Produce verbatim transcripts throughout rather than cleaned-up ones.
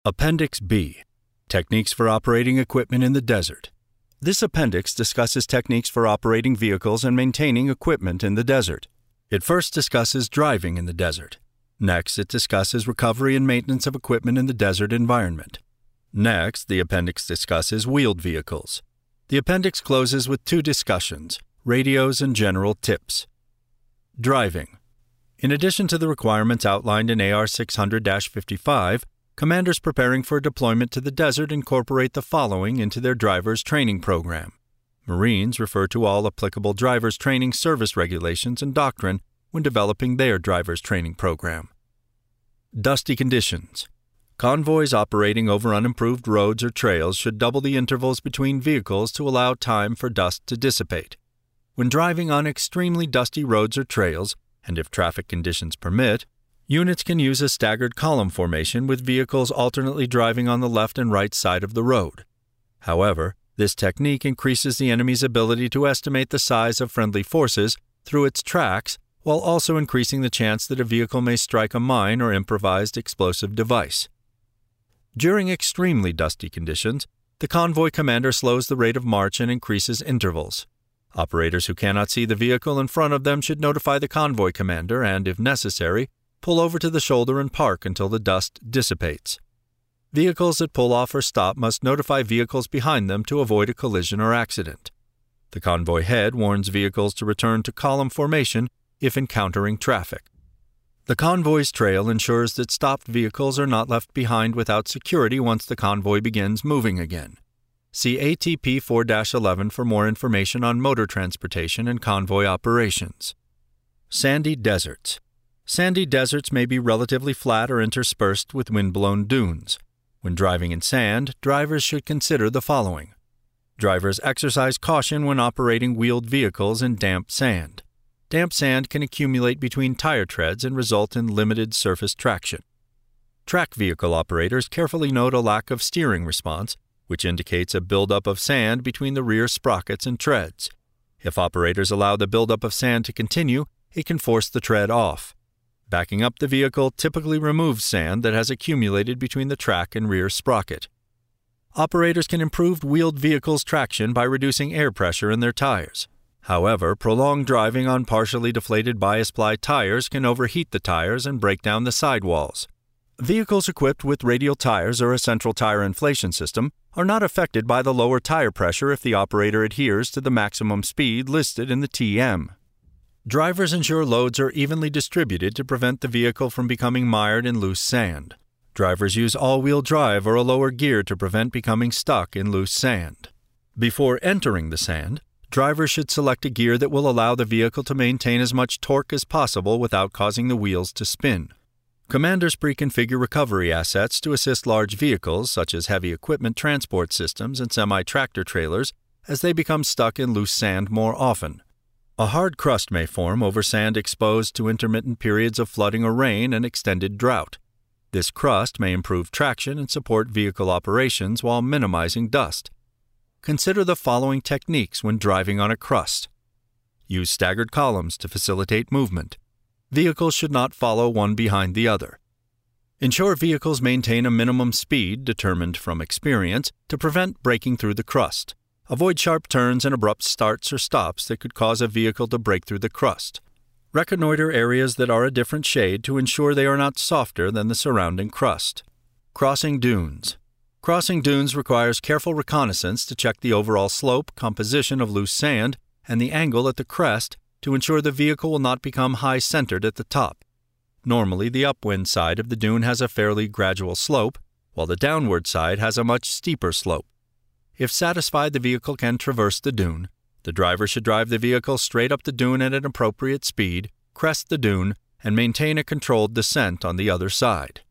Appendix B. Techniques for operating equipment in the desert. This appendix discusses techniques for operating vehicles and maintaining equipment in the desert. It first discusses driving in the desert. Next, it discusses recovery and maintenance of equipment in the desert environment. Next, the appendix discusses wheeled vehicles. The appendix closes with two discussions, radios and general tips. Driving. In addition to the requirements outlined in A R six hundred dash fifty-five, commanders preparing for deployment to the desert incorporate the following into their driver's training program. Marines refer to all applicable driver's training service regulations and doctrine when developing their driver's training program. Dusty conditions. Convoys operating over unimproved roads or trails should double the intervals between vehicles to allow time for dust to dissipate. When driving on extremely dusty roads or trails, and if traffic conditions permit, units can use a staggered column formation with vehicles alternately driving on the left and right side of the road. However, this technique increases the enemy's ability to estimate the size of friendly forces through its tracks, while also increasing the chance that a vehicle may strike a mine or improvised explosive device. During extremely dusty conditions, the convoy commander slows the rate of march and increases intervals. Operators who cannot see the vehicle in front of them should notify the convoy commander and, if necessary, pull over to the shoulder and park until the dust dissipates. Vehicles that pull off or stop must notify vehicles behind them to avoid a collision or accident. The convoy head warns vehicles to return to column formation if encountering traffic. The convoy's trail ensures that stopped vehicles are not left behind without security once the convoy begins moving again. See A T P four dash eleven for more information on motor transportation and convoy operations. Sandy deserts. Sandy deserts may be relatively flat or interspersed with wind-blown dunes. When driving in sand, drivers should consider the following. Drivers exercise caution when operating wheeled vehicles in damp sand. Damp sand can accumulate between tire treads and result in limited surface traction. Track vehicle operators carefully note a lack of steering response, which indicates a buildup of sand between the rear sprockets and treads. If operators allow the buildup of sand to continue, it can force the tread off. Backing up the vehicle typically removes sand that has accumulated between the track and rear sprocket. Operators can improve wheeled vehicles' traction by reducing air pressure in their tires. However, prolonged driving on partially deflated bias-ply tires can overheat the tires and break down the sidewalls. Vehicles equipped with radial tires or a central tire inflation system are not affected by the lower tire pressure if the operator adheres to the maximum speed listed in the T M. Drivers ensure loads are evenly distributed to prevent the vehicle from becoming mired in loose sand. Drivers use all-wheel drive or a lower gear to prevent becoming stuck in loose sand. Before entering the sand, drivers should select a gear that will allow the vehicle to maintain as much torque as possible without causing the wheels to spin. Commanders pre-configure recovery assets to assist large vehicles, such as heavy equipment transport systems and semi-tractor trailers, as they become stuck in loose sand more often. A hard crust may form over sand exposed to intermittent periods of flooding or rain and extended drought. This crust may improve traction and support vehicle operations while minimizing dust. Consider the following techniques when driving on a crust. Use staggered columns to facilitate movement. Vehicles should not follow one behind the other. Ensure vehicles maintain a minimum speed determined from experience to prevent breaking through the crust. Avoid sharp turns and abrupt starts or stops that could cause a vehicle to break through the crust. Reconnoiter areas that are a different shade to ensure they are not softer than the surrounding crust. Crossing dunes. Crossing dunes requires careful reconnaissance to check the overall slope, composition of loose sand, and the angle at the crest to ensure the vehicle will not become high-centered at the top. Normally, the upwind side of the dune has a fairly gradual slope, while the downward side has a much steeper slope. If satisfied the vehicle can traverse the dune, the driver should drive the vehicle straight up the dune at an appropriate speed, crest the dune, and maintain a controlled descent on the other side.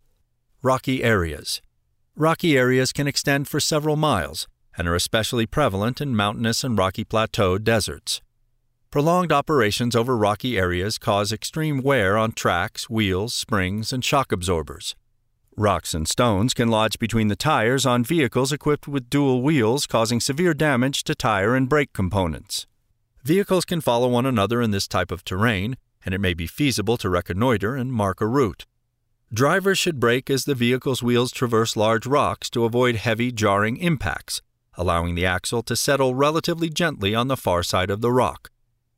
Rocky areas. Rocky areas can extend for several miles and are especially prevalent in mountainous and rocky plateau deserts. Prolonged operations over rocky areas cause extreme wear on tracks, wheels, springs, and shock absorbers. Rocks and stones can lodge between the tires on vehicles equipped with dual wheels, causing severe damage to tire and brake components. Vehicles can follow one another in this type of terrain, and it may be feasible to reconnoiter and mark a route. Drivers should brake as the vehicle's wheels traverse large rocks to avoid heavy, jarring impacts, allowing the axle to settle relatively gently on the far side of the rock.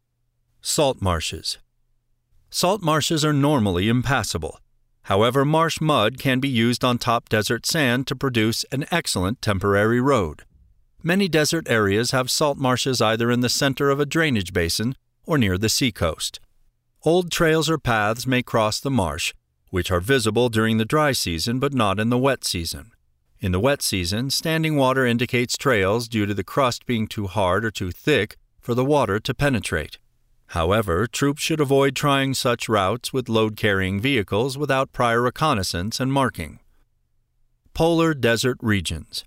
Salt marshes. Salt marshes are normally impassable. However, marsh mud can be used on top desert sand to produce an excellent temporary road. Many desert areas have salt marshes either in the center of a drainage basin or near the seacoast. Old trails or paths may cross the marsh, which are visible during the dry season but not in the wet season. In the wet season, standing water indicates trails due to the crust being too hard or too thick for the water to penetrate. However, troops should avoid trying such routes with load-carrying vehicles without prior reconnaissance and marking. Polar desert regions.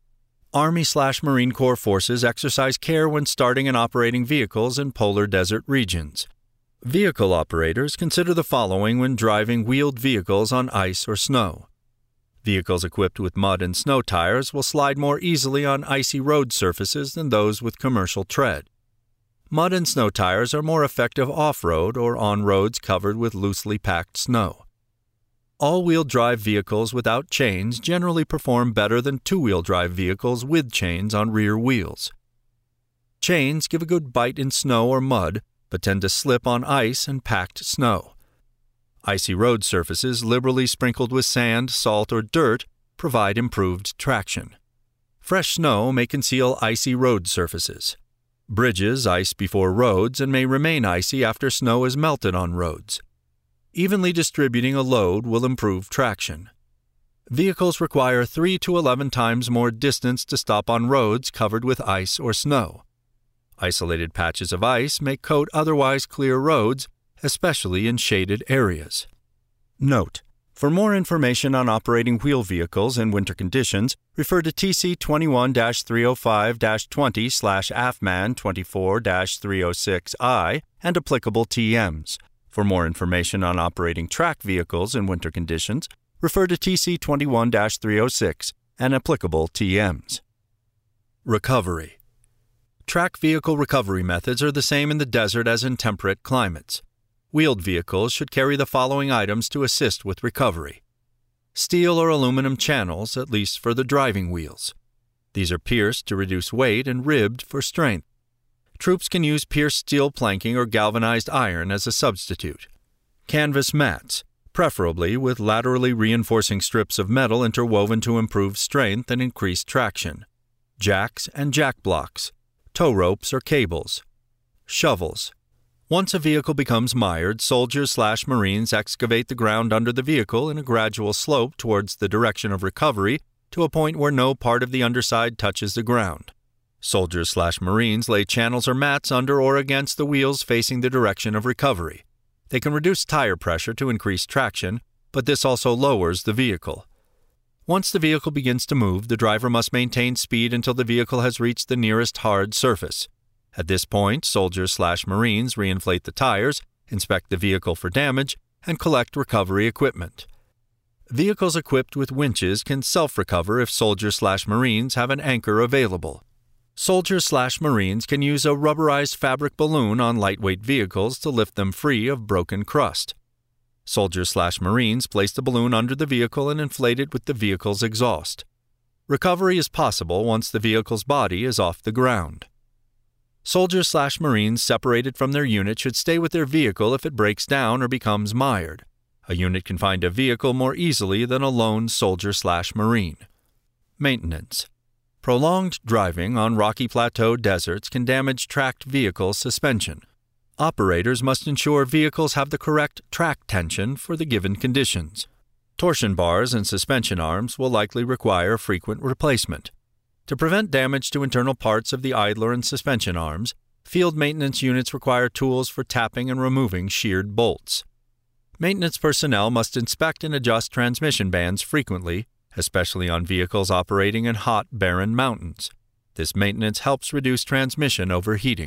Army/Marine Corps forces exercise care when starting and operating vehicles in polar desert regions. Vehicle operators consider the following when driving wheeled vehicles on ice or snow. Vehicles equipped with mud and snow tires will slide more easily on icy road surfaces than those with commercial tread. Mud and snow tires are more effective off-road or on roads covered with loosely packed snow. All-wheel drive vehicles without chains generally perform better than two-wheel drive vehicles with chains on rear wheels. Chains give a good bite in snow or mud, but tend to slip on ice and packed snow. Icy road surfaces liberally sprinkled with sand, salt, or dirt provide improved traction. Fresh snow may conceal icy road surfaces. Bridges ice before roads and may remain icy after snow is melted on roads. Evenly distributing a load will improve traction. Vehicles require three to eleven times more distance to stop on roads covered with ice or snow. Isolated patches of ice may coat otherwise clear roads, especially in shaded areas. Note: for more information on operating wheel vehicles in winter conditions, refer to T C twenty-one dash three oh five dash twenty slash A F M A N twenty-four dash three oh six I and applicable T Ms. For more information on operating track vehicles in winter conditions, refer to T C twenty-one dash three oh six and applicable T Ms. Recovery. Track vehicle recovery methods are the same in the desert as in temperate climates. Wheeled vehicles should carry the following items to assist with recovery. Steel or aluminum channels, at least for the driving wheels. These are pierced to reduce weight and ribbed for strength. Troops can use pierced steel planking or galvanized iron as a substitute. Canvas mats, preferably with laterally reinforcing strips of metal interwoven to improve strength and increase traction. Jacks and jack blocks. Tow ropes or cables. Shovels. Once a vehicle becomes mired, soldiers/Marines excavate the ground under the vehicle in a gradual slope towards the direction of recovery to a point where no part of the underside touches the ground. Soldiers/Marines lay channels or mats under or against the wheels facing the direction of recovery. They can reduce tire pressure to increase traction, but this also lowers the vehicle. Once the vehicle begins to move, the driver must maintain speed until the vehicle has reached the nearest hard surface. At this point, soldiers/Marines reinflate the tires, inspect the vehicle for damage, and collect recovery equipment. Vehicles equipped with winches can self-recover if soldiers/Marines have an anchor available. Soldiers/Marines can use a rubberized fabric balloon on lightweight vehicles to lift them free of broken crust. Soldiers/Marines place the balloon under the vehicle and inflate it with the vehicle's exhaust. Recovery is possible once the vehicle's body is off the ground. Soldiers/Marines separated from their unit should stay with their vehicle if it breaks down or becomes mired. A unit can find a vehicle more easily than a lone soldier/Marine. Maintenance. Prolonged driving on rocky plateau deserts can damage tracked vehicle suspension. Operators must ensure vehicles have the correct track tension for the given conditions. Torsion bars and suspension arms will likely require frequent replacement. To prevent damage to internal parts of the idler and suspension arms, field maintenance units require tools for tapping and removing sheared bolts. Maintenance personnel must inspect and adjust transmission bands frequently, especially on vehicles operating in hot, barren mountains. This maintenance helps reduce transmission overheating.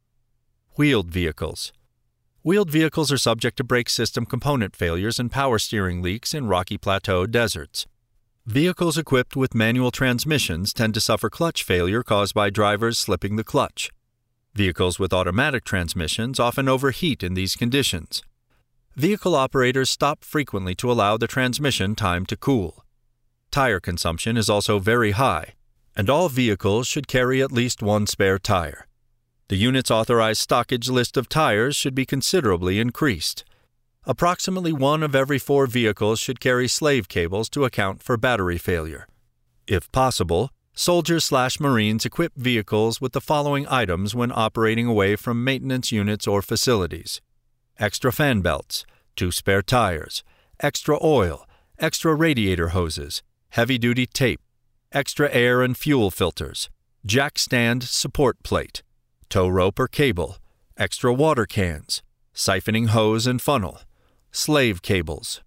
Wheeled vehicles. Wheeled vehicles are subject to brake system component failures and power steering leaks in rocky plateau deserts. Vehicles equipped with manual transmissions tend to suffer clutch failure caused by drivers slipping the clutch. Vehicles with automatic transmissions often overheat in these conditions. Vehicle operators stop frequently to allow the transmission time to cool. Tire consumption is also very high, and all vehicles should carry at least one spare tire. The unit's authorized stockage list of tires should be considerably increased. Approximately one of every four vehicles should carry slave cables to account for battery failure. If possible, soldiers slash Marines equip vehicles with the following items when operating away from maintenance units or facilities: extra fan belts, two spare tires, extra oil, extra radiator hoses, heavy-duty tape, extra air and fuel filters, jack stand support plate, tow rope or cable, extra water cans, siphoning hose and funnel, slave cables.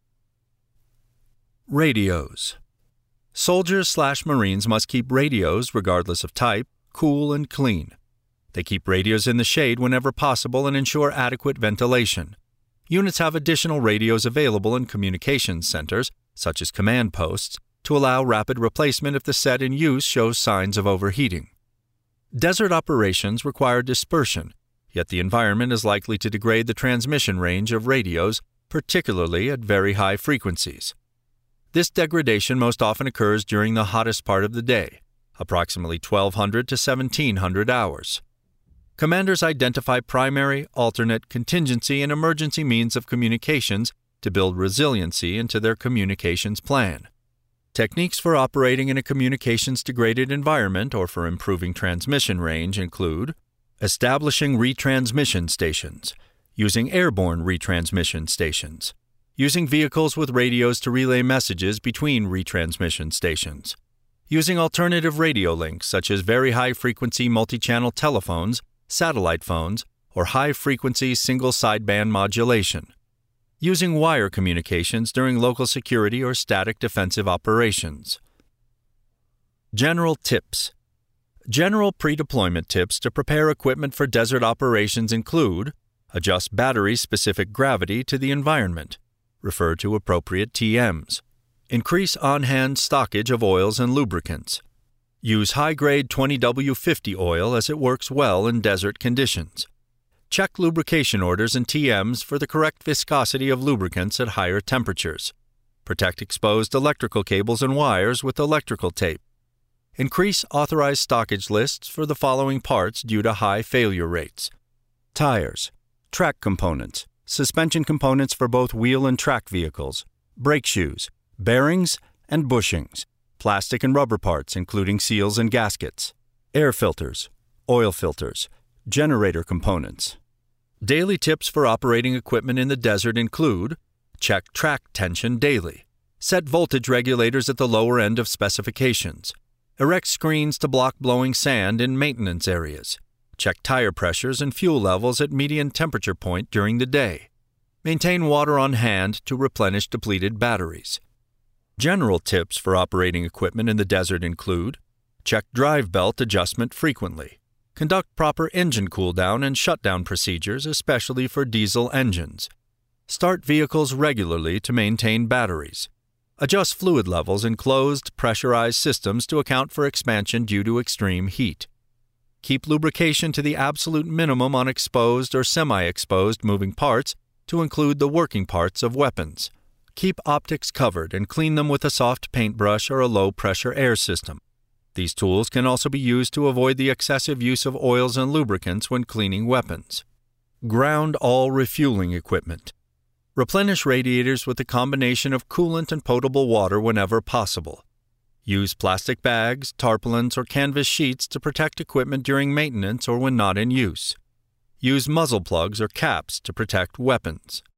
Radios. Soldiers slash Marines must keep radios, regardless of type, cool and clean. They keep radios in the shade whenever possible and ensure adequate ventilation. Units have additional radios available in communications centers, such as command posts, to allow rapid replacement if the set in use shows signs of overheating. Desert operations require dispersion, yet the environment is likely to degrade the transmission range of radios, particularly at very high frequencies. This degradation most often occurs during the hottest part of the day, approximately twelve hundred to seventeen hundred hours. Commanders identify primary, alternate, contingency, and emergency means of communications to build resiliency into their communications plan. Techniques for operating in a communications-degraded environment or for improving transmission range include establishing retransmission stations, using airborne retransmission stations, using vehicles with radios to relay messages between retransmission stations, using alternative radio links such as very high-frequency multi-channel telephones, satellite phones, or high-frequency single-sideband modulation, using wire communications during local security or static defensive operations. General tips. General pre-deployment tips to prepare equipment for desert operations include: adjust battery-specific gravity to the environment. Refer to appropriate T Ms. Increase on-hand stockage of oils and lubricants. Use high-grade twenty W fifty oil as it works well in desert conditions. Check lubrication orders and T Ms for the correct viscosity of lubricants at higher temperatures. Protect exposed electrical cables and wires with electrical tape. Increase authorized stockage lists for the following parts due to high failure rates: tires, track components, suspension components for both wheel and track vehicles, brake shoes, bearings, and bushings, plastic and rubber parts including seals and gaskets, air filters, oil filters, generator components. Daily tips for operating equipment in the desert include: check track tension daily, set voltage regulators at the lower end of specifications, erect screens to block blowing sand in maintenance areas, check tire pressures and fuel levels at median temperature point during the day, maintain water on hand to replenish depleted batteries. General tips for operating equipment in the desert include: check drive belt adjustment frequently, conduct proper engine cool-down and shutdown procedures, especially for diesel engines, start vehicles regularly to maintain batteries, adjust fluid levels in closed, pressurized systems to account for expansion due to extreme heat, keep lubrication to the absolute minimum on exposed or semi-exposed moving parts to include the working parts of weapons. Keep optics covered and clean them with a soft paintbrush or a low-pressure air system. These tools can also be used to avoid the excessive use of oils and lubricants when cleaning weapons. Ground all refueling equipment. Replenish radiators with a combination of coolant and potable water whenever possible. Use plastic bags, tarpaulins, or canvas sheets to protect equipment during maintenance or when not in use. Use muzzle plugs or caps to protect weapons.